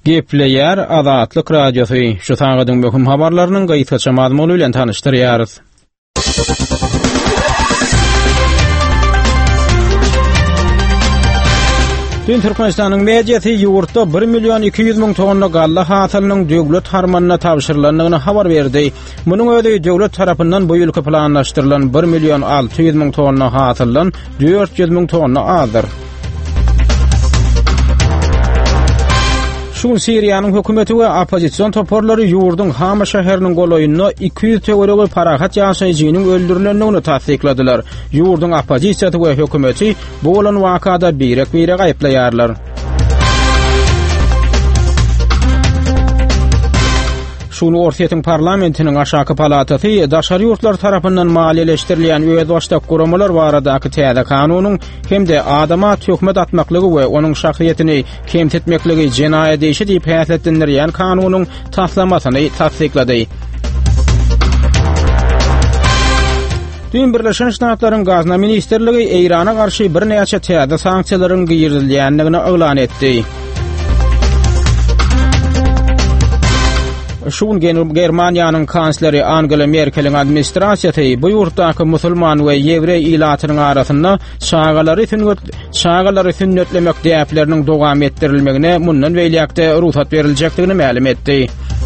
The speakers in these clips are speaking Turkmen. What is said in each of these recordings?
Gepleýär Azatlyk Radiosu. Şu taňydyň möhüm habarlarynyň gaýtgaça mazmuny bilen tanışdyrýarys. Dün Türkmenistanyň mediýasy ýurtda 1.200.000 tonna galla hasalynyň döwlet harmanyna tapşyrylandygyny habar berdi. Munyň öňde döwlet tarapyndan bu ýylky planlaşdyrylan 1.600.000 tonna hasalyň 400.000 tonna azdyr. Şol Siriýanyň hökümeti we opozisiýon toporlary ýurdun Hama şäheriniň golaýyna 200 töwerege parahat ýaşaýjynyň öldürilendigini tasdikladylar. Ýurdun opozisiýasy we hökümeti bu bolan wakada birek aýplaýarlar. Şunu Orsiýetiň parlamentiniň aşaky palatasy daşary ýurtlar tarapyndan maliýeleşdirilýän öýdwaşda guramalar baradaky täze kanunyň hemde adama töhmet atmaklygy we onuň şahsiýetini kemsetmekligi jenaýat işi diýip häsiýetlendirýän kanunyň taslamasyny tasdiklady. Dün Birleşen Ştatlaryň gazna ministrligi Eýrana garşy bir näçe täze sanksiýalaryň giýirilýändigini elan etdi. Şun Germaniýanyň kansleri Angela Merkel'iň administrasiýasy bu ýurtdaky musulman we ýewrey ilatynyň arasynda şagalary sünnetlemek diýipleriniň dowam etdirilmegine mundan beýlekde ruhsat berilejekdigini ma'lum etdi.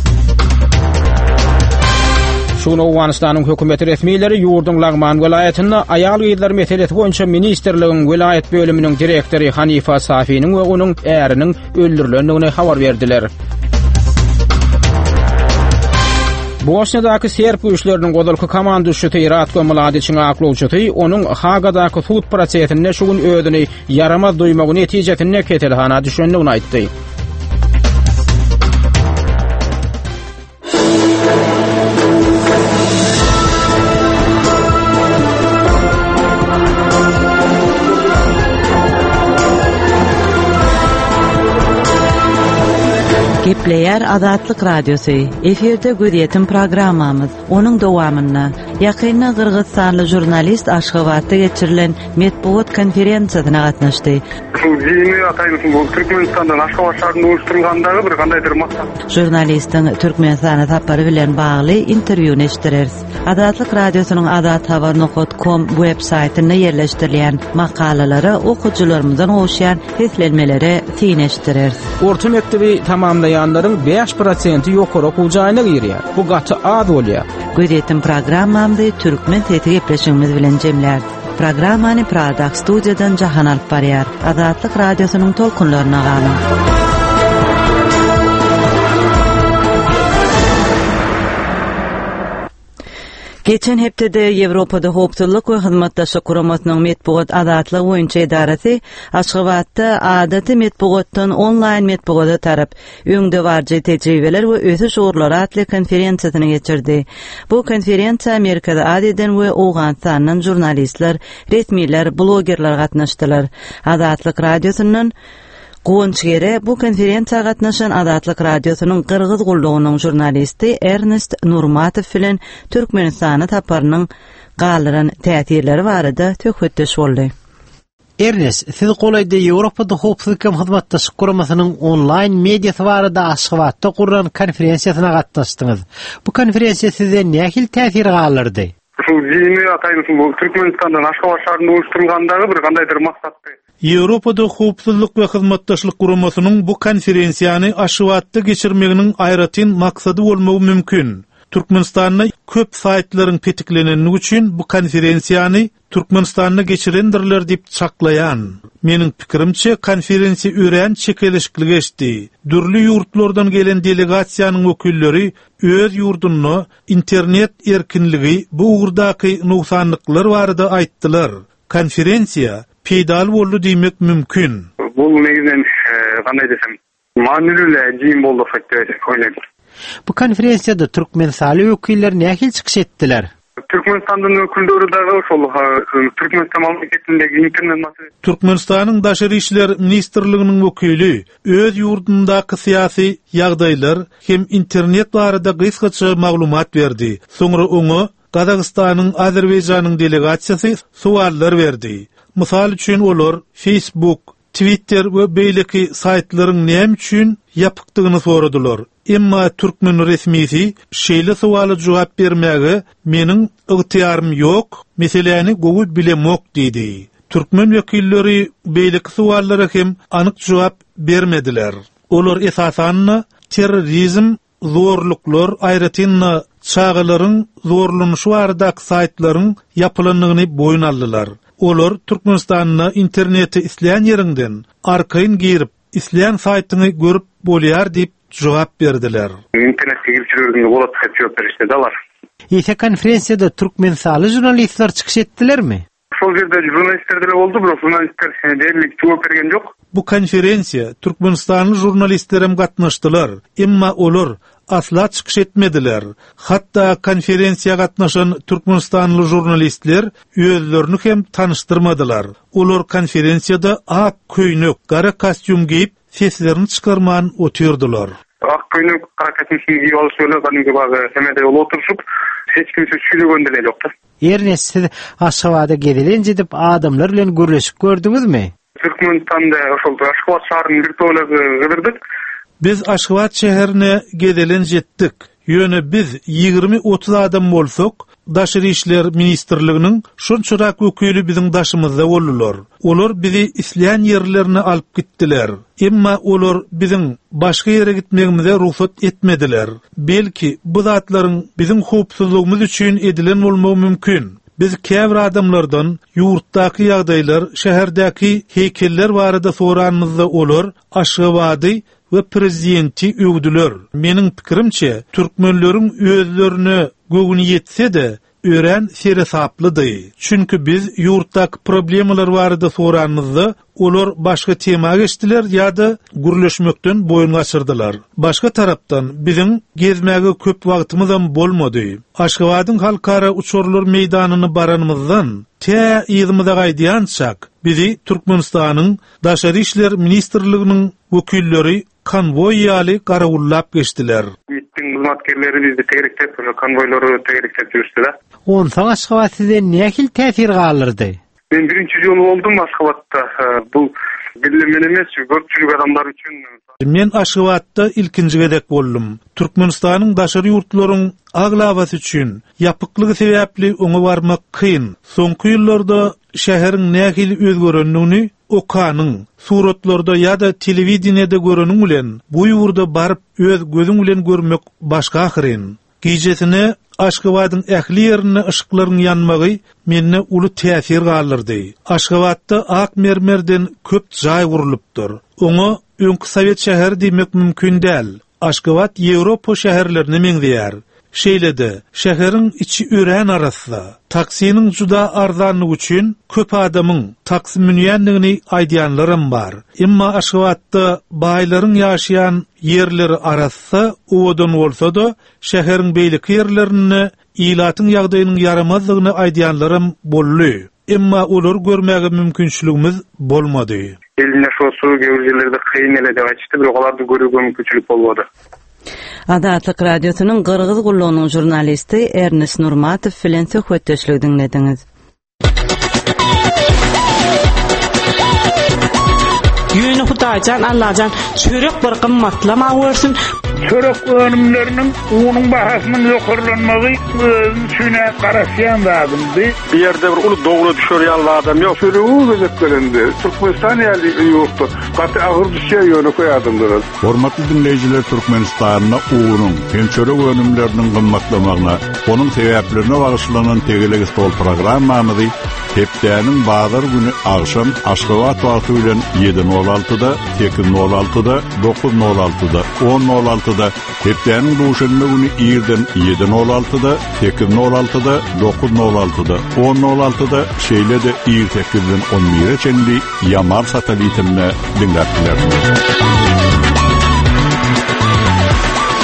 Şunu Awganistanyň hökümeti resmiýetleri ýurdun Lagman welaýatynda aýal gyzlar meselesi boýunça ministrligiň welaýat bölüminiň direktori Hanifa Safiýnyň we onuň äriniň öldürilendigini habar berdiler. Bosniyadaky serp güýçleriniň godalky komandaşy Ratko Mladiçiň aklawçysy onuň Hagadaky sud prosesinde şu gün ödüni yaramaz duýmagy netijesinde ketelhana düşendigini aýtdy. Gepleýär Azatlyk Radiosu. Eferde Güýdýetim programmamyz. Onuň dowamyna ýakynda Kyrgyzstanly jurnalist Aşgabatda geçirilen medpuat konferensiýasyna gatnaşdy. Dini ataýyn bu Türkmenistandan Aşgabat şäherinde oluşturulgandagy bir gandaýdyr maksat. Jurnalistiň Türkmenistana tapary bilen bagly interwýuny eşdireriz. Azatlyk Radiosynyň azathabar.com web-saýtyna ýerleşdirilýän makalalary okuwçylarymyzdan goşýan heslenmelere tiňeşdireriz. Orta mektebi tamamlayanların 5% ýokary okuwjaýyna girýär. Bu gaty az bolýar. Güýdýetim programmamdy türkmen teti gepleşigimiz bilen jemlär. Programmany Pradak studiýadan jahan alyp barýar. Azatlyk Radiosynyň tolkunlaryna galyn. Geçen heptede Ýewropada howpsuzlyk we hyzmatdaşlyk guramasynyň medpuat azatlygy boýunça edarasy Aşgabatda adaty medpuatdan onlaýn medpuata tarap öňde barjy tejribeler we ösüş şuurlary atly konferensiýasyny geçirdi. Bu konferensiýa Amerikada adeden we Awganistanyň jurnalistler, resmiýler, blogerler gatnaşdylar. Azatlyk Radiosynyň Goňçgere bu konferensiýa gatnaşan Azatlyk Radiosynyň Kyrgyz gullugynyň jurnalisti Ernest Nurmatov bilen Türkmenistany taparynyň galyran täsirleri barada töhfetdeş boldy. Ernest, siz golaýda Ýewropada howpsuzlyk hyzmatdaşlyk guramasynyň onlaýn mediýasy barada Aşgabatda guran konferensiýasyna gatnaşdyňyz. Bu konferensiýa size nähil täsir galyrdy? Dini ataýyn bu Türkmenistandan Aşgabat şäherinde oluşturulgandagy bir gandaýdyr maksatdy. Ýewropada howpsuzlyk we hyzmatdaşlyk guramasynyň bu konferensiýany Aşgabatda geçirmeginiň aýratyn maksady bolmagy mümkin. Türkmenistanyň köp saýtlaryň petikleneni üçin bu konferensiýany Türkmenistanyň geçirendirler diýip çaklaýan. Meniň pikirimçe konferensiýa ören çekilişli geçdi. Dürli ýurtlardan gelen delegasiýanyň wekilleri öz ýurduny internet erkinligi bu ugurdaky nuksanlyklar barada aýtdylar. Konferensiýa peýdal boldy diýmek mümkin. Bu negizden kanday desem manylyle jyň boldy faktor oýlaým. Bu konferensiýada türkmen saly wekiller nähil çykyş etdiler? Türkmenistandan ökülleri dagy şol Türkmenistan mamlaketindäki internet masalasy. Türkmenistanyň daşary işler ministrliginiň wekili öz ýurdundaky syýasy ýagdaýlar hem internet barada gysgaça maglumat berdi. Soňra oňa Kazakstanyň Azerbaýjanyň delegasiýasy suallar berdi. Mysal üçin olar Facebook, Twitter we beýleki saytlaryň näme üçin ýapykdygyny soradylar. Emma türkmen resmisi şeýle suwaly jogap bermäge meniň ygtyarym ýok, meseleni gowy bilemok diýdi. Türkmen wekilleri beýleki suwallara hem anyk jogap bermediler. Olar esasan terrorizm, zorluklar, aýratynna çağalaryň zorlanýy barada saytlaryň ýapylandygyny boyun aldylar. Olar Türkmenistanyň interneti isleýän ýerinden arkaýyn girip isleýän saytyny görüp bolýar diýip jogap berdiler. İnternetke girip jürgende bolat hep jogap berişdi dalar. Ýa konferensiýada türkmen saly jurnalistler çykyş etdilermi? Şol jerde jurnalistler de boldy, biroq jurnalistler derlik jogap bergen jok. Bu konferensiýa Türkmenistanly jurnalistler hem gatnaşdylar, emma olar asla çykyş etmediler. Hatta konferensiýa gatnaşan Türkmenistanly jurnalistler özlerini hem tanıştırmadylar. Olar konferensiýada ak köýnök, gara kostyum giyip seslerini çykarman otyrdylar. Ak köýnök, gara kostyum giyip alyp ganyňky bagy hemede ol oturşyp hiç kimse süýlegende de ýokdy. Ernest, siz Aşgabatda gedilenje dip adamlar bilen görüşip gördüňizmi? Türkmenistanda oşol Aşgabat şahryny bir tolagy gydyrdyk. Biz Aşgabat şäherine gedelen jetdik. Ýöne biz 20-30 adam bolsak, Daşary işler ministrliginiň şonçarak wekili biziň daşymyzda boldular. Olar bizi isleýän ýerlerine alyp gitdiler. Emma olar biziň başga ýere gitmegimize ruhsat etmediler. Belki bu zatlaryň biziň howpsuzlygymyz üçin edilen bolmagy mümkin. Biz käbir adamlardan ýurtdaky ýagdaýlar, şäherdäki heykeller barada soranymyzda olar Aşgabaty we prezidenti öwdüler. Meniň pikirimçe, türkmenleriň özlerini göwüni ýetse de ören seresaplydy. Çünki biz ýurtdaky problemalar barada soranymyzda olar başga tema geçdiler ýa-da gürleşmekden boyun gaçyrdylar. Başga tarapdan biziň gezmäge köp wagtymyz hem bolmady. Aşgabatyň halkara uçurlar meýdanyny baranymyzdan tä ýygymyza gaýdýançak bizi Türkmenistanyň Daşary işler ministrliginiň wekilleri konvoy ýaly garagulap geçdiler. Ýetdiň hyzmatkerleri bizde tegerektep, konvoýlary tegerektep ýürüşdiler. Ondan Aşgabat size nähil täsir galyrdy? Ben birinci ýoly boldum Aşgabatda. Bu bilemen emes, köpçülük adamlar üçin. Men Aşgabatda ilkinji gedek boldum. Türkmenistanyň daşary ýurtlaryň aglabasy üçin ýapyklygy sebäpli oňa barmak kyn. Soňky ýyllarda şäheriň nähili özgerenligini okanyň suratlarda ýa-da telewizionyada göreniň bilen bu ýurda baryp öz gözüň bilen görmek başga ahyryn. Gijesine Aşgabatyň ähli ýerine ışıklaryň ýanmagy menne uly täsir galyrdy. Aşgabatda ak mermerden köp jaý gurulypdyr. Oňa öňki Sowet şäheri diýmek mümkin däl. Aşgabat Ýewropa şäherlerine meňzeýär. Şeýlede şäheriň içi ören arasynda taksiniň juda arzanlygy üçin köp adamyň taksi minýänligini aýdýanlarym bar. Emma Aşgabatda baýlaryň ýaşaýan ýerleri arasy owadan bolsa-da şäheriň beýleki ýerlerini ilatyň ýagdaýynyň yaramazlygyny aýdýanlarym bolly. Emma olar görmäge mümkinçiligimiz bolmady. Eline şosu gewirjelerde kıyın ele de açtı, biroq olарды görүүgө mümkinçilik bolmady. Adatlyk radiosynyň Gyrgyz gullugynyň jurnalisti Ernest Nurmatow bilen söhbetdeşlik dinlediňiz. Ýöne Hudaýjan Allahyň çörek bir gymmatlama bersin. Çörek önümlerinin uğunun bahasynyň ýokarlanmagy üçine garaşýan zadymdy. Bir ýerde bir uly dogry düşürýän adam ýok. Çöregi gözetlendi. Türkmenistan ýaly ýokdy. Gaty agyr düşýär ýöne koýadymdyr. Hormatly dinleýijiler, Türkmenistanyň uğunun hem çörek önümleriniň gymmatlamagyna, onuň sebäplerine bagyşlanan Tegeleg stol programmamyzy hepdäniň bazar güni agşam Aşgabat wagty bilen 7:06-da, 8:06-da, 9:06-da, 10:06-da, hepdäniň duşanma güni ýerden 7:06-da, 8:06-da, 9:06-da, 10:06-da, şeýle-de ýer 8-den 11-e çenli ýamar satelitine diňläpdiler.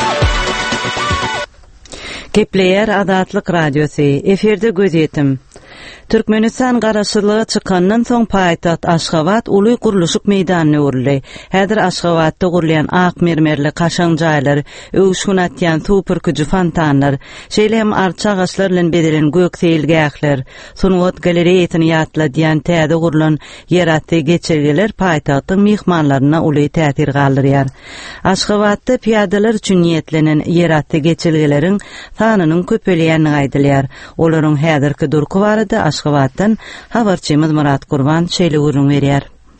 Kepleyer Adatlyk radiosu eferde göz yetim. Türkmenistan garaşylygy çykandan soň paýtaht Aşgabat uly guruluşyk meýdanyna öwrüldi. Häzir Aşgabatda gurulýan ak mermerli kaşaň jaýlar, öwüşgün atýan suw pürküji fontanlar, şeýle hem arça agaçlar bilen bedelen gök seýilgäkler, Sunwat galeriýasyny ýatladýan täze gurulan ýeratdy geçirgeler paýtahtyň mehmanlaryna uly täsir galdyrýar. Aşgabatda piýadalar üçin niýetlenen ýeratdy geçirgeleriň sanynyň köpelýänini aýdylýar. Olaryň häzirki durky barada Aşgabatdan habarçymyz Murat Gurban şeýle görüň berýär.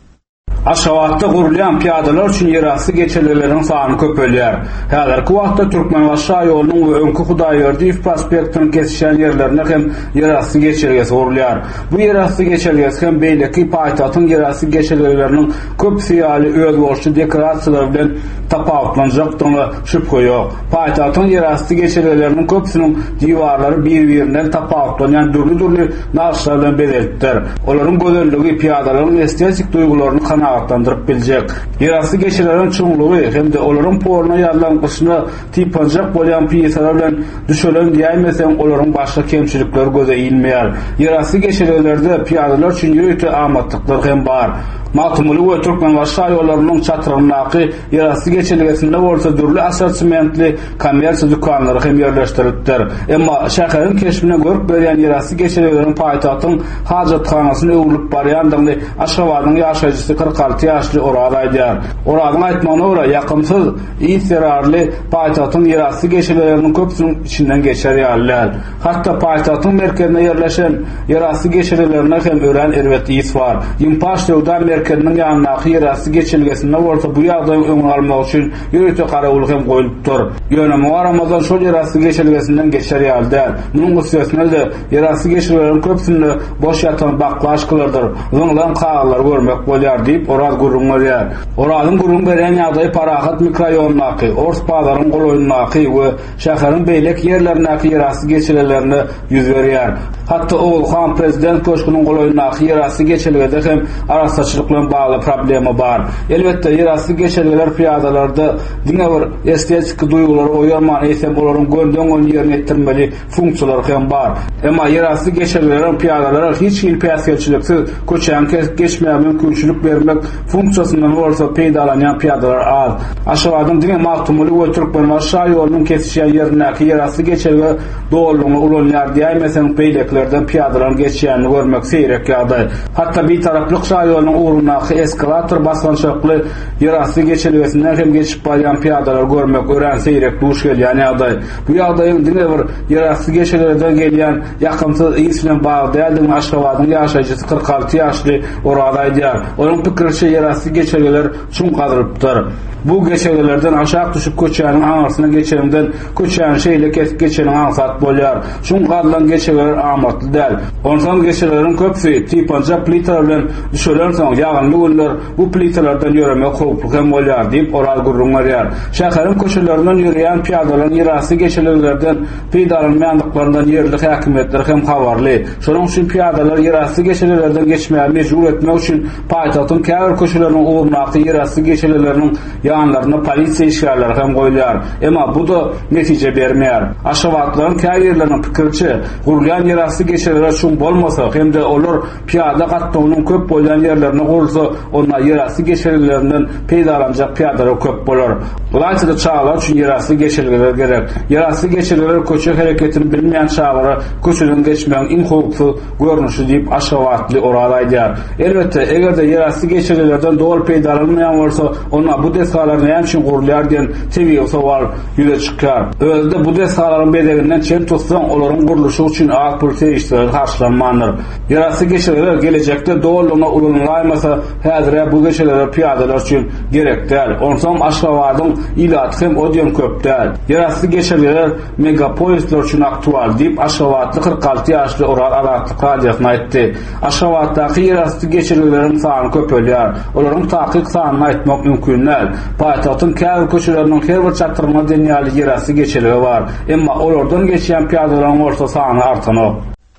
Aşgabatda gurulýan piýadalar üçin ýerasty geçirgeleriň sany köpelýär. Häzirki wagtda Türkmenbaşy ýolunyň we öňkü Hudaýberdiýew prospektiniň kesişen ýerlerine hem ýerasty geçirgesi gurulýar. Bu ýerasty geçirgesi hem beýleki paýtahtyň ýerasty geçirgeleriniň köp fiýaly öz bolşy dekorasiýalar bilen tapawutlanjakdygyna şüphe ýok. Paýtahtyň ýerasty geçirgeleriniň köpsiniň diwarlary bir-birinden tapawutlanýan dürli naqşlar bilen bezelipdir. Olaryň gözelligi piýadalaryň estetik duýgularyny kanagatlandyryp biljek. Ýerasty geçirgelerin çoňlugy hem-de olaryň poruna ýarlangyşyna tipanjak bolýan piýesalar bilen düşelen diýmesen olaryň başga kemçilikleri göze ilmeýär. Ýerasty geçirgelerde piýadalar üçin ýöne amatlyklar hem bar. Matumuly we Türkmenbaşy ýollarynyň çatyrynaky ýerasty geçirgesinde bolsa dürli assortimentli kommersiýa dükanlary hem ýerleşdirilipdir. Emma şäheriň keşbine görüp berýän ýerasty geçirgelerin paýtahtyň hajatxanasyna öwrülip barýandygyny Aşgabatyň ýaşaýjysy 46 ýaşly Orad aýdýar. Oradyň aýtmagyna görä ýakymsyz ýerarly paýtahtyň ýerasty geçirgeleriniň köpsiniň içinden geçer ýalylar. Hatda paýtahtyň merkezine ýerleşen ýerasty geçirgelerine hem ören erwet ýys bar. Ýympaşdawdan merkeziniň ýanynaky ýerasty geçirgesinde bolsa bu ýagdaýy öňe almak üçin ýöne garawylyk hem goýulypdyr. Ýöne Ramazan şol ýerasty geçirgesinden geçer ýalylar. Munyň üstüne de ýerasty geçirgeleriň köpsini boş ýatan baklaşkylardyr. Zyňlan kagalar görmek bolýar diýip Orad gurrun berýär. Oradyň gurrun berýän ýagdaýy Parahat mikroraýonunaky, Ors bazaryň goloýunaky we şäheriň beýlek ýerlerindäki ýerasty geçirgelerini ýüz berýär. Hatda Oğulhan prezident köşkünün goloýunaky ýerasty geçirgede hem arasaçylyk bilen bagly problemi bar. Elbetde ýerasty geçirgeler piýadalarda diňe bir estetik duýgulary oýarman eýsem olaryň gönden ýerine ýetirmeli funksiýalar hem bar. Emma ýerasty geçirgelerin piýadalara hiç hilpäsgelçiliksiz köçän geçmeýän mümkinçilik bermek funksiyasyndan bolsa peýdalanýan piýadalar az. Aşgabatyň diňe Matumuly we Türkmenbaşy ýolunyň kesişen ýerindäki ýerasty geçirge dowlugyny ulanýar diýmesen peýleklerden piýadalaryň geçýänini görmek seýrek ýagdaý. Hatda bir taraplyk ýolunyň urunaky eskalator basgançykly ýerasty geçirgesinden hem geçip barýan piýadalar görmek ören seýrek duş gelýän ýagdaý. Bu ýagdaýyň diňe bir ýerasty geçirgelerden gelýän ýakymsyz ýys bilen baglanýan Aşgabatyň ýaşaýjysy 46 ýaşly Orad aýdýar. Onuň pikirçe ýerasty geçirgeler çuň gadyrypdyr. Bu geçirgelerden aşağı düşüp köçäniň aňarsına geçerimden köçäň şeýle kesip geçeniň aňsat bolýar. Şuň gadylan geçirgeler amatly däl. Ondan geçirgelerin köpsi tipanjak plitalar bilen düşelen soň ýaganly günler bu plitalardan ýöremek howply hem bolýar diýip Orad gurrun berýär. Şäheriň köşelerinden ýürüýän piýadalaryň ýerasty geçirgelerden peýdalanmaýandyklарyndan ýerli häkimetler hem habarly. Şonuň üçin piýadalar ýerasty geçirgelerden geçmeýän mejbur etmek üçin paýtahtyň käbir köşeleriniň urunaky ýerasty geçirgeleriniň ýanlaryna polisiýa işgärleri hem goýulýar. Emma bu da netije bermeýär. Aşgabatlaryň käbirleriniň pikirçe gurulýan ýerasty geçirgeler şuň bolmasa hem-de olar piýada gatnawynyň köp bolýan ýerlerine gurulsa, onda ýerasty geçirgelerinden peýdalanjak piýadalar köp bolar. Laýçyda çağlar üçin ýerasty geçirgeler gerek. Ýerasty geçirgeler köçe hereketini bilmeýän çağlara köçeden geçmeýän iň howply görnüşi diýip Aşgabatly Orad aýdýar. Elbetde egerde ýerasty geçirgelerden dowul peýdalanmaýan bolsa, onda bu deskalar näme üçin gurulýar diýen tebiýi sowal ýüze çykýar. Özde bu deskalaryň bedelinden çen tutsaň olaryň guruluşy üçin ak pul teýişleri karşılanmalydyr. Ýerasty geçirgeler gelecekde dowlugyna ulanýarmasa, häzir bu geçirgeler piýadalar üçin gerek däl. Onsoň Aşgabatyň ilaty hem odýan köp däl. Ýerasty geçirgeler megapolisler üçin aktual diýip Aşgabatly 46 ýaşly Orad Adatlyk radiosyna aýtdy. Aşgabatdaky ýerasty geçirgeleriň sany köpelýär. Olaryň takyk sanyny aýtmak mümkin däl. Paýtahtyň käbir köçeleriniň her bir çatyrma dünýäli ýerasty geçirge bar. Emma olardan geçýän piýadalaryň orta sany artanyp.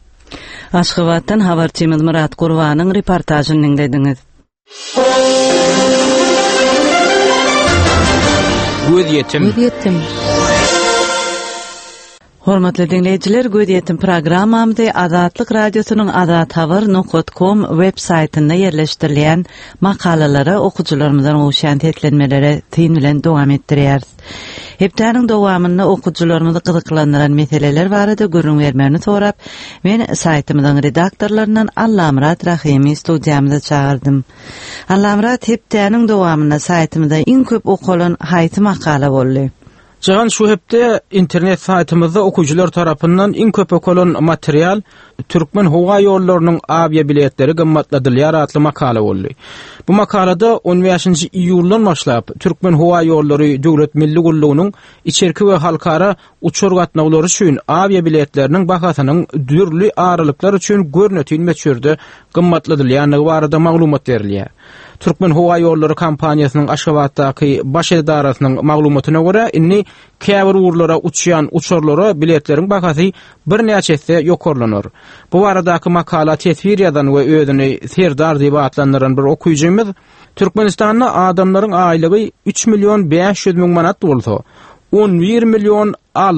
Aşgabatdan habarçymyz Murat Gurbanyň reportažyny dinlediňiz. Göz yetim. Hormatly dinleyijiler, gödýetim programmamda Azatlyk Radiosynyň azathabar.com web saytynda yerleşdirilýän makalalary okuwçylarymyzdan uşan tetlenmelere tyn bilen dowam etdirýäris. Hepdeniň dowamyny okuwçylarymyzy gyzyklandyran meseleler barada görüň bermegini sorap, men saytymyzyň redaktorlaryndan Allamrat Rahimi studiýamyza çağırdym. Allamrat, hepdeniň dowamyna saytymyzda iň köp okulan haýsy makala boldy? Jahan şu hepde internet saytymyzda okuwçylar tarapyndan iň köp okulan material Türkmen howa ýollarynyň abiýa biletleri gymmatladylýar adly makala boldy. Bu makalada 15-nji iýuldan başlap Türkmen howa ýollary Döwlet Milli Gullugynyň içerki we halkara uçur gatnaglary üçin abiýa biletleriniň bahasynyň dürli aralyklar üçin görneti meçhurde gymmatladylýany barada maglumat berilýär. Türkmen howa ýollary kampaniýasynyň Aşgabatdaky baş edarasynyň maglumatyna görä, inni käbir urlara uçýan uçurlara biletleriň bahasy bir näçesi ýokarlanýar. Bu baradaky makala tesviriýadan we özüni Serdar diýip atlandyran bir okuwjymyz Türkmenistanda adamlaryň aýlygy 3 milyon 500 000 manat bolsa, 11 milyon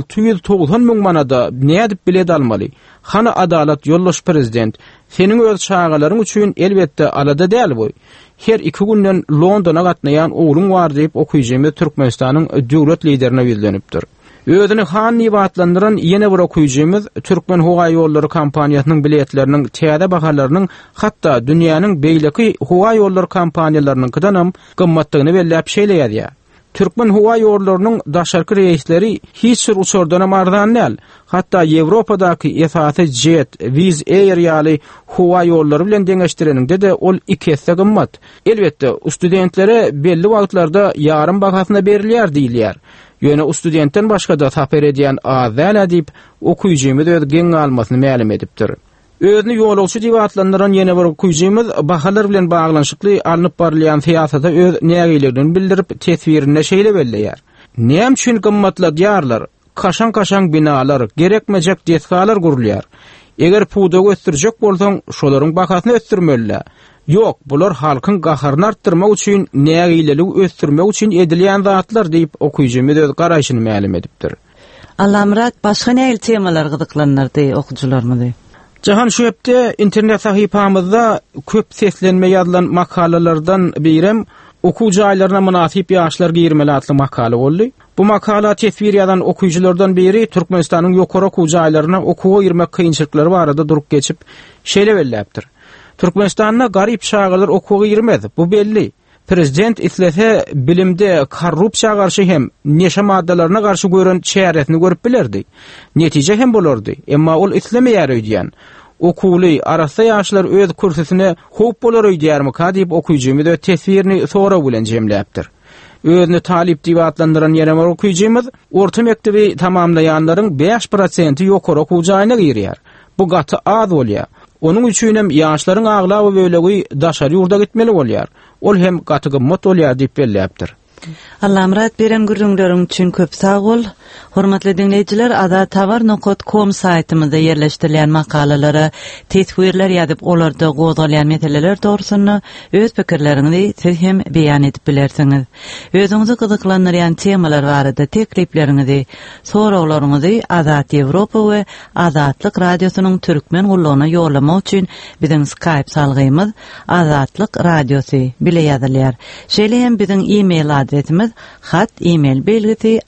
690 000 manada nädip bilet almaly? Hana adalet ýoldaş prezident, seniň öz çağalaryň üçin elbetde alada däl bu. Her 2 günden Londona gatnaýan ogluň bar diýip okuwjymy Türkmenistanyň döwlet liderine bildirilipdir. Özüni han diýip atlandyran ýene bir okuwjymyz Türkmen howa ýollary kampaniýasynyň biletleriniň täze bahalarynyň hatda dünýäniň beýleki howa ýollary kampaniýalarynyňkidan hem gymmatlygyny belläp şeýleýär. Türkmen howa ýollarynyň daşarky reisleri hiç bir uçurdan mardan näl. Hatda Ýewropadaky esasy Jet, Wizz Air ýaly howa ýollary bilen deňeşdireninde de ol 2 hisse gymmat. Elbetde studentlere belli wagtlarda ýarym bahasyna berilýär diýilýär. Ýöne studentden başga da saper edýän azal edip okuwjymyz öz geň almasyny ma'lum edipdir. Özüni ýolagçy diýip atlandyran ýene bir okuwjymyz bahalar bilen baglanşykly alınıp barylýan siýasata öz nägiligini bildirip teswirine şeýle belleýär. Näme üçin gymmatladýarlar? Kaşan binalar, gerekmejek deskalar gurulýar. Eger puda gösterjek bolsaň, şolaryň bahasyny ösdürmelýär. Ýok, bular halkyň gaharyny artdyrmak üçin, nägilelik ösdürmek üçin edilýän zatlar diýip okuwjymyz öz garaşyny ma'lum edipdir. Allamrat, başga näil temalar gyzyklanardy okuwçylarymyzy? Jahan şu hepde internet sahypamyzda köp seslenme ýazylan makalalardan birem okuwçy aýlaryna munasyp ýaşlar giyirmeli adly makala boldy. Bu makala teswiriýadan okuwçylardan biri Türkmenistanyň ýokary okuwçy aýlaryna okuwa girmek kynçylyklary barada durup geçip şeýle belläpdir. Türkmenistanda garyp şagylar okuwa girmez, bu belli. Prezident islese bilimde korrupsiýa garşy hem neşe maddalaryna garşy gören çäresini görüp bilerdi. Netije hem bolardy, emma ol islemeýär öýdýän. Okuwly arasa ýaşlar öz kursyny hop bolar öýdýärmi diýip okuwjymyz teswirini sonra bilen jemläpdir. Özüni talip diýip atlandyran ýene bir okuwjymyz orta mektebi tamamlaýanlaryň 5% ýokary okuwçy aýyna girýär. Bu gaty az bolýar. Onun üçin hem ýaşlaryň aglawy bölegi daşary ýurda gitmeli bolýar. Ol hem gaty gymmat bolýar diýip belläpdir. Allamrat, beren gürrüňleriň üçin köp sag bol. Hormatly dinleýijiler, azathabar.com saytymyzda yerleşdirilýän makalalary, teswirler ýazyp olarda gozalýan meseleler dogrusyny öz pikirleriňizi siz hem beýan edip bilersiňiz. Özüňizi gyzyklandyrýan temalar barada teklipleriňizi, sorawlaryňyzy Azat Ýewropa we Azatlyk Radiosynyň türkmen gullugyna ýollamak üçin biziň Skype salgymyz Azatlyk Radiosy bile ýazylýar. Şeýle hem biziň e-mail adresimiz hat e-mail belgisi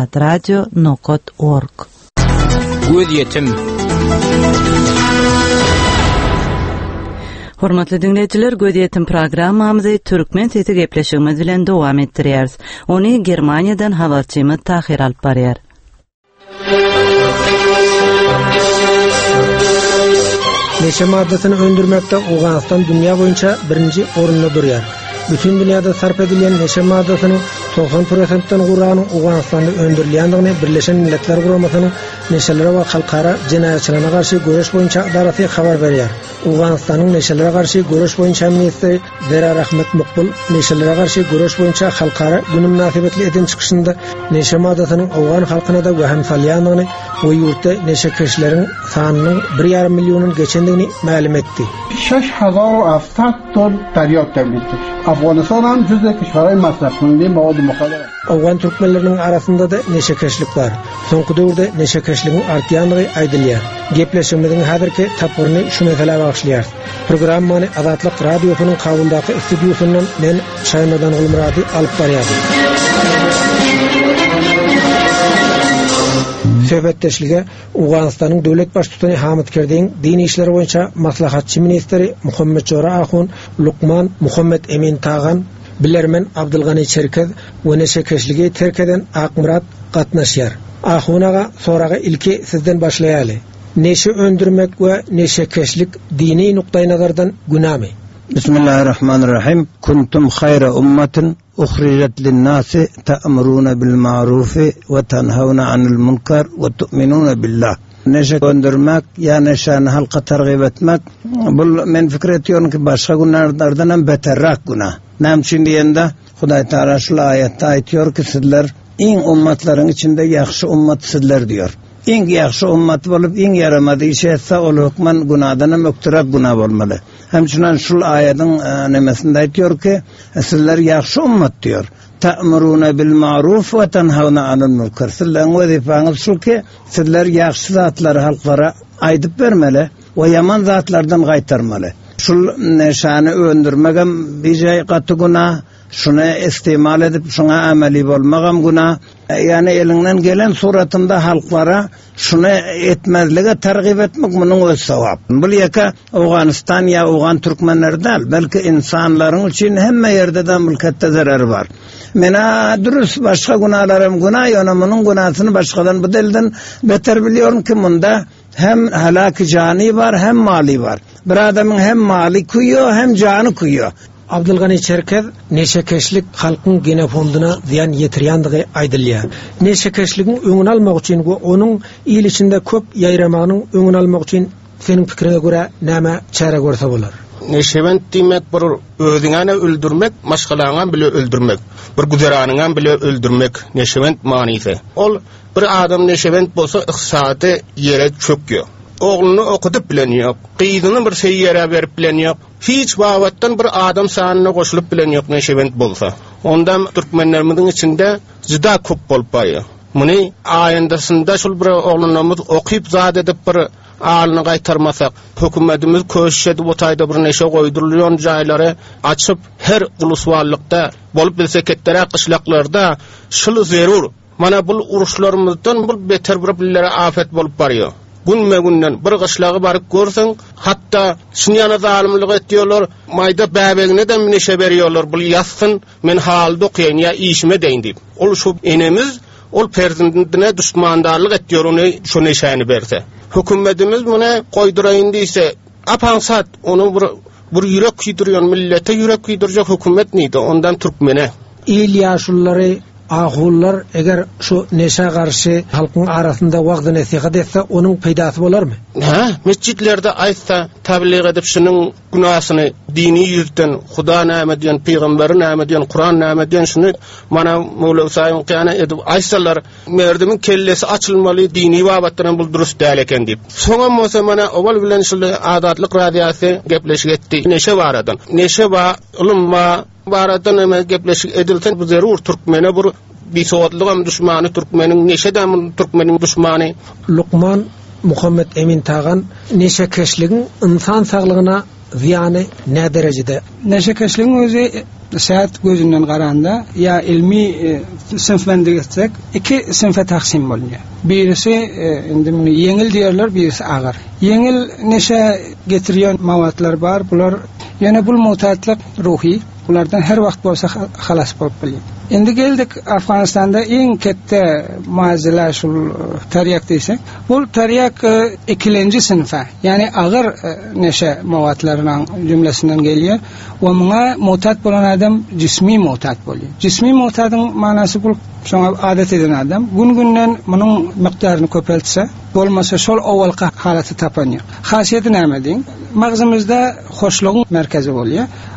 azatradio.org. Gödýetim. Hormatly dinleýijiler, Gödýetim programmamyzy türkmen sesi gepleşigimiz bilen dowam etdirýäris. Ony Germaniýadan habarçymyz Tahir alyp barýar. Neşe maddesyny öndürmekde Awganistan dünýä boýunça birinji orunda durýar. Bütün dünyada sarf edilen neşe maddesynyň 90%'dan gurany Awganistanda öndürilýändigini Birleşen Milletler Guramasynyň neşelere we halkara jinayetçiliğine garşy göreş boýunça darasy habar berýär. Awganistanyň neşelere garşy göreş boýunça ministri Zera Rahmet Mukbul neşelere garşy göreş boýunça halkara günü münasibetli edin çykyşynda neşe maddesynyň Awgan halkyna da waham salýandygyny we ýurtda neşe kişileriň sanynyň 1,5 milyonyny geçendigini ma'lum etdi. 6700 ton daryop tawlid. Afg'oniston ham juz'e kishvarlar masraf kunandae mawod Awgan türkmenlerinin arasında da neşekeşlik var. Soňky döwürde neşekeşligiň artýanlygy aýdylýar. Gepleşigimiziň häzirki tapyryny şu mesele bagşlaýar. Programmany Azatlyk radiosynyň kabuldaky studiosundan men Şaýmadan Gulmurady alyp barýarym. Söhbetdeşlige Uganistanyň döwlet başçysy Hamid Kerdeň dini işleri boýunça maslahatçy ministri Muhammed Jora Ahun, Lukman Muhammed Emin Tagan, Bilermen Abdulgany Çerkez we neşekeşligi terkeden Akmurat gatnaşýar. Ahunaga soraga ilki sizden başlaýaly. Neşe öndürmek we neşekeşlik dini nukdaý nazardan günahmy? Bismillahirrahmanirrahim. Kuntum hayra ummatin ukhrijat lin-nasi ta'muruna bil ma'rufi ve tenhauna 'anil munkar ve tu'minuna billah. Neşe öndürmek ya neşeni halka tergib etmek bu men fikir ediyorum ki başka günahlardan hem beterrak günah. Nämçin diýende Hudaý Taala şu ayetde aýtýar ki sizler iň ummatlaryň içinde ýaxşy ummat sizler diýer. Iň ýaxşy ummat bolup iň yaramady iş etse ol hukman günahdan mökterek günah bolmaly. Hemçinden şu aýatyň nemesinde aýtýar ki sizler ýaxşy ummat diýer. Ta'muruna bil ma'ruf ve tenhauna 'anil munkar. Sizlerin wezifaňyz şu ki sizler ýaxşy zatlary halklara aýdyp bermeli we yaman zatlardan gaýtarmaly. Şu neşani öndürmegem bize gaty günah, şuna istimal edip şuna ameli bolmagam günah. Yani elinden gelen suratında halklara şuna etmezlige tergib etmek munyň öz sowap. Bu ýaka Awganistan ya Awgan türkmenlerde belki insanlaryň üçin hemme ýerde de mülketde zarar var. Mena dürüst başka günahlarım günah ýöne munyň gunahyny başgadan bu delden beter bilýärm ki munda hem halak cani var hem mali var. Bir adamın hem mali kuýýar hem jany kuýýar. Abdulgany Çerkez neşekeşlik halkyň genofonduna ziyan ýetirýänligi aýdylýar. Neşekeşligiň öňüni almak üçin we onuň ýyl içinde köp ýaýramagynyň öňüni almak üçin seniň pikirine göre näme çare görse bolar? Neşewent diýmek bir özüňe öldürmek, başgalaryňa bile öldürmek, bir güzeranyňa bile öldürmek neşewent manysy. Ol bir adam neşewent bolsa iqtisady ýere çökýär. Oğlunu okudup bilen yok. Kıyıdını bir şey yere verip bilen yok. Hiç vavattan bir adam sanına koşulup bilen yok neşevent bolsa. Ondan Türkmenlerimizin içinde zida köp bolpayı. Muni ayındasında şul bir oğlunumuz okuyup zat edip bir alını kaytarmasak, hükümetimiz köşüş edip otayda bir neşe koyduruluyon jayları açıp her ulusvallıkta bolup bilsekettere kışlaklarda şul zerur. Mana bu uruşlarımızdan bu beter bir billere afet bolup barıyor. Günme-günden bir gışlagy baryp görseň, hatta şunyana zalimlik etýärler, maýda bäbegine de neşe berýärler. Bu ýazsyn, men halda okýan ýa işime deýin diýip. Ol şu enemiz, ol perzendine düşmandarlyk etýär, ony şu neşäni berse. Hökümetimiz muny goýduraýyn diýse, apansat onu bir ýürek ýydyrýan millete ýürek ýydyrjak hökümet nidi, ondan türkmene. İl ýaşullary ahullar eger şu neşe karşı halkın arasında wagty nasihat etse onun peýdasy bolarmy? Ha, mescitlerde aýtsa tabliğ edip şunun günahyny dini ýüzden Huda näme diýen, peýgamberi näme diýen, Kur'an näme diýen şunu mana Mevla Saýym qiyana edip aýsalar, merdimin kellesi açylmaly, dini wabatdan bu durust däl eken diýip. Soňa bolsa mana owal bilen şu adatlyk radiýasy gepleşik etdi. Neşe baradan. Neşe ba ulumma baradan näme gepleşik edilsen bu zerur türkmene bir bisowatlygam düşmany türkmeniň neşedem türkmeniň düşmany. Lukman Muhammed Emin Tagan neşekeşligiň insan saglygyna ziyany ne derejede? Neşekeşligiň özü saat gözünden garanda ya ilmi sınıflandy etsek iki sınıfa taksim bolýar. Birisi indi ýeňil diýerler, birisi agar. Ýeňil neşe getirýän mawatlar bar. Bular ýene bul mutatlyk ruhi. Bulardan her wagt bolsa halas bolup bilýär. Endi geldik Afganistanda iň ketde maziler şul taryak diýsek, bu taryak ikinji sınıfa, yani agyr neşe mawatlarynyň jümlesinden gelýär. O muňa mutat bolan adam jismi mutat bolýar. Jismi mutatyň manasy bu şoňa adat eden adam gün-günden munyň mikdaryny köpeltse, bolmasa şol awalky halaty tapanýar. Hasyýety näme diň? Magzymyzda hoşlugyň merkezi bolýar.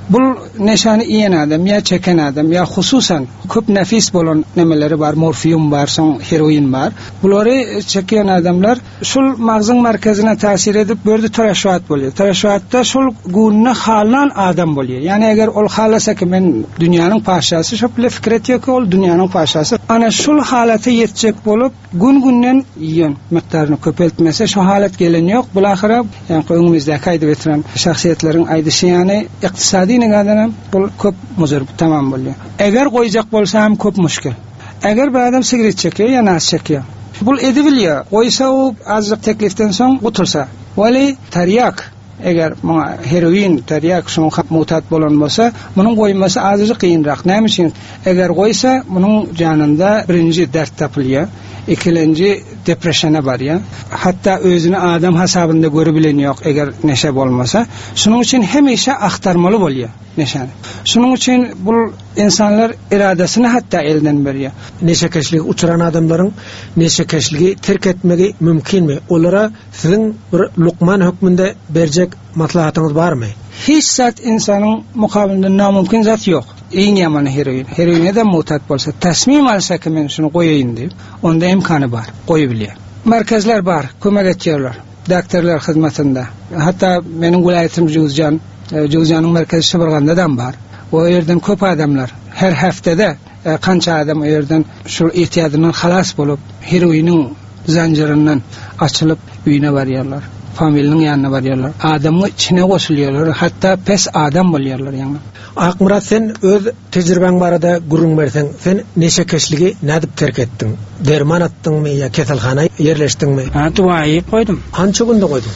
Bu neşani iyen adam ya çeken adam ya hususan köp nefis bolan nemeleri var, morfiyum var, son heroin var. Bunları çeken adamlar şol mağzın merkezine tasir edip bördü taraşuat boluyor. Taraşuatta şol günne halan adam boluyor. Yani eğer ol halasa ki men dünyanın paşası şol bile fikret yok ki ol dünyanın paşası. Ana şol halata yetecek bolup gün-günden yiyen miktarını köpeltmese şu halat gelen yok. Bu ahira yani önümüzde kaydı betiren şahsiyetlerin aydışı yani iktisadi negadan bu köp muzur tamam boluyor. Eğer koyacak bolsa hem köp müşkil. Eğer bir adam sigaret çekiyor ya nas çekiyor. Bu edibiliyor. Oysa o azlık tekliften son otursa. Vali taryak eğer heroin taryak şunu mutat bolan bolsa bunun koyması azıcık kıyınrak. Ne için? Eğer koysa bunun canında birinci dert tapılıyor. İkinci depresyona var ya. Hatta özünü adam hesabında görebilen yok eğer neşe olmasa. Şunun için hemişe aktarmalı oluyor neşeni. Şunun için bu insanlar iradesini hatta elden veriyor. Neşekeşliği uçuran adamların neşekeşliği terk etmeyi mümkün mi? Onlara sizin bir Lukman hükmünde verecek maslahatınız var mı? Hiç zat insanın mukabilinde namümkün zat yok. En yamanı heroin. Heroine de mutat bolsa tasmim alsa ki men şunu koyayım deyip onda imkanı var. Koyabiliyor. Merkezler var. Kömek ediyorlar. Doktorlar hizmetinde. Hatta benim vilayetim Cuzcan'ın merkezi Şıbırgan'da da var. O yerden köp adamlar her haftada kança adam o yerden şu ihtiyacından halas bulup heroinin zincirinden açılıp üyüne varıyorlar. Familinin yanına varıyorlar. Adamı içine koşuluyorlar. Hatta pes adam buluyorlar yani. Akmurat sen öz tecrüben barada gurun versen sen neşekeşliği nadip terk ettin? Derman attın mı ya keselxana yerleştin mi? Duayı koydum. Hança günde koydun?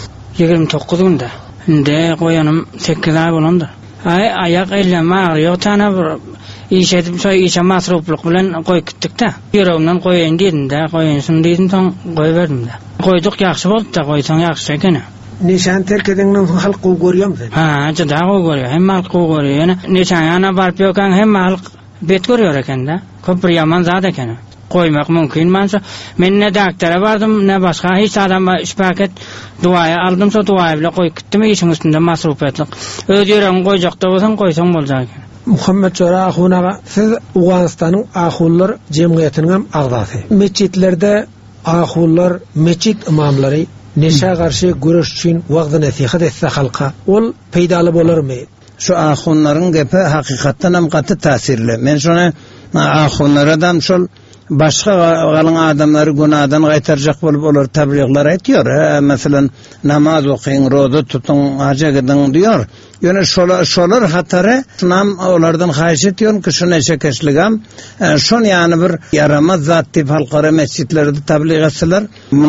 29 günde. De koyanım 8 ay bolandı. Ayak elleme ağrıyor. Tane bir iş edip soy işe masrufluk bilen koy gittik de. Yüreğimden koyayım dedim de koyayım dedim son koy verdim de. Koyduk yaxşı oldu da koysan yaxşı ekene. Neşan terk edeninin halkı görüyor musun? Ha, da görüyor. Hem halkı görüyor. Yani neşan yana barıp yokan hem halk bet görüyor eken de. Köpür yaman zat ekene. Koymak mümkün. Men ne doktora vardım ne başka hiç adama şüphaket duaya aldım so duaya bile koy gittim işin üstünde masruf ettik. Ödüyorum koyacak da olsan koysan olacak. Muhammed Çora Ahunaga siz Afganistan'ın Ahullar Cemiyeti'nin ağzası. Meçitlerde Ahullar meçit imamları neşe karşı görüş için vaqtı nasihat etse halka ol peydalı bolar mı? Şu ahunların gepi hakikatten hem katı tasirli. Men şuna ahunlardan şol başka galan adamları günahdan qaytaracak bolup olar tabliğler aytıyor. Mesela namaz okuyun, roza tutun, haca gidin diyor. Yani şolar hatara nam olardan hayiş ediyor ki şu neşekeşligam şon yani bir yaramaz zat tip halkara mescitlerde tabliğ etseler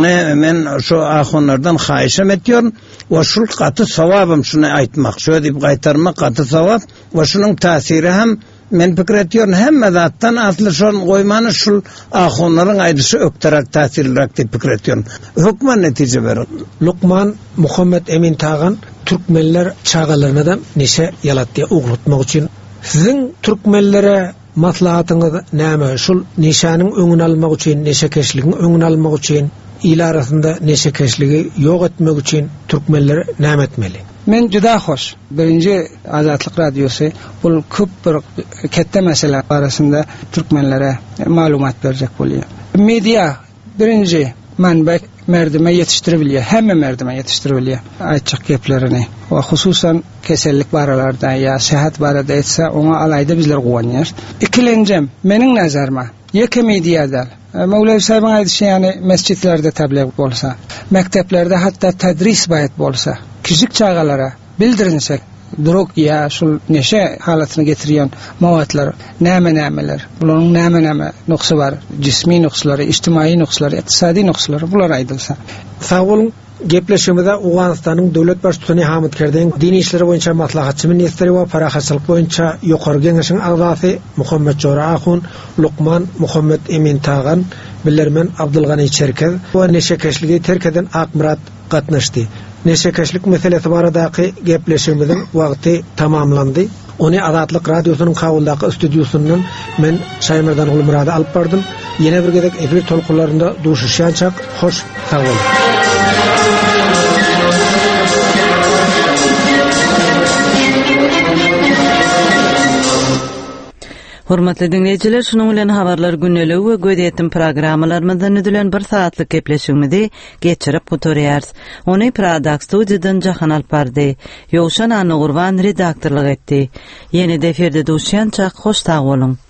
men şu ahunlardan hayişim ediyor ve şu katı savabım şunu aytmak şöyle deyip qaytarmak katı savab ve şunun tasiri hem men fikir ediyorum hem zattan aslı şon koymanı şu ahunların aydışı ökterak tasirlerak deyip fikir ediyorum. Hükmen netice verir. Lukman Muhammed Emin Tağan Türkmenler çağalarına da neşe yalattıya uğrutmak için sizin Türkmenlere maslahatınız näme? Şul neşanın öňüni almak için, neşekeşliğin öňüni almak için, il arasında neşekeşliği yok etmek için Türkmenler näme etmeli? Men juda hoş. Birinci Azatlık Radyosu bu köp bir kette mesele arasında Türkmenlere malumat verecek boluyor. Media birinci manbek merdime yetiştirebiliyor. Hemme merdime yetiştirebiliyor. Aytçak geplerini. Ve hususan kesellik baralarda ya sehat barada etse ona alayda bizler guvanyer. İkilencem, menin nazarıma yeke medyada Mevlevi Sahibi'nin aydışı yani mescitlerde tebliğ bolsa, mekteplerde hatta tedris bayet bolsa, küçük çağalara bildirinsek, drog ya şu neşe halatını getiriyen mavatlar, nämeler, bunun näme noksu var, cismi noksuları, içtimai noksuları, iktisadi noksuları, bunlar aydılsa. Sağ olun. Gepleşmede Afganistan'ın devlet başçısı Hamid Kerden dini işleri boyunca maslahatçı ministeri ve parahaçılık boyunca yukarı kengeşin ağzası Muhammed Çora Ahun, Lukman Muhammed Emin Tağan, Billermen Abdülgani Çerkez ve neşekeşliği terk eden Akmurat katnaştı. Neşekeşlik meselesi baradaki gepleşmemizin vakti tamamlandı. Onu Azatlık Radyosu'nun kavuldaki stüdyosundan men Şaymerdan Ulmurada alıp bardım. Yine bir gedek efir tolkularında duşuşyançak. Hoş, sağ olun. Hormatly dinleyijiler, şunun bilen habarlar günneligi we gözetim programmalarymyzdan ödülen 1 saatlyk gepleşigimizi geçirip gutorýarys. Ony Product Studio'dan Jahan Alpardy, Ýowşan Anna Gurban redaktorlyk etdi. Ýeni-de eferde duşýança hoş tag bolun.